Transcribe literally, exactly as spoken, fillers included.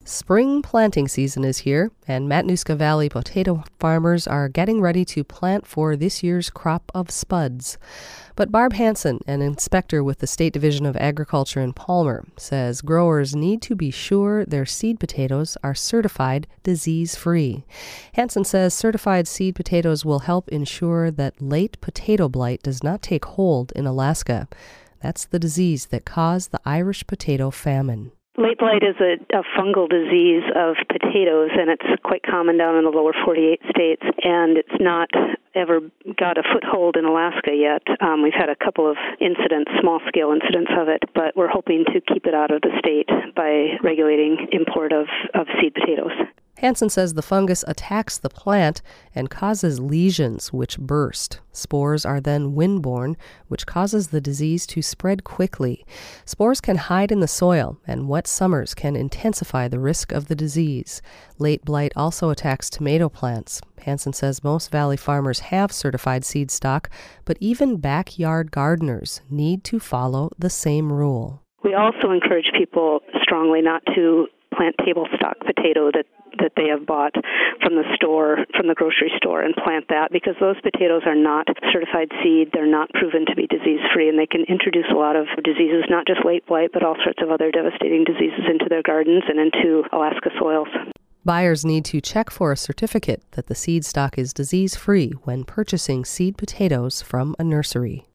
Spring planting season is here, and Matanuska Valley potato farmers are getting ready to plant for this year's crop of spuds. But Barb Hansen, an inspector with the State Division of Agriculture in Palmer, says growers need to be sure their seed potatoes are certified disease-free. Hansen says certified seed potatoes will help ensure that late potato blight does not take hold in Alaska. That's the disease that caused the Irish potato famine. Late blight is a, a fungal disease of potatoes, and it's quite common down in the lower forty-eight states, and it's not ever got a foothold in Alaska yet. Um, we've had a couple of incidents, small-scale incidents of it, but we're hoping to keep it out of the state by regulating import of, of seed potatoes. Hansen says the fungus attacks the plant and causes lesions which burst. Spores are then windborne, which causes the disease to spread quickly. Spores can hide in the soil, and wet summers can intensify the risk of the disease. Late blight also attacks tomato plants. Hansen says most valley farmers have certified seed stock, but even backyard gardeners need to follow the same rule. We also encourage people strongly not to plant table stock potato that that they have bought from the store, from the grocery store, and plant that, because those potatoes are not certified seed. They're not proven to be disease-free, and they can introduce a lot of diseases, not just late blight, but all sorts of other devastating diseases into their gardens and into Alaska soils. Buyers need to check for a certificate that the seed stock is disease-free when purchasing seed potatoes from a nursery.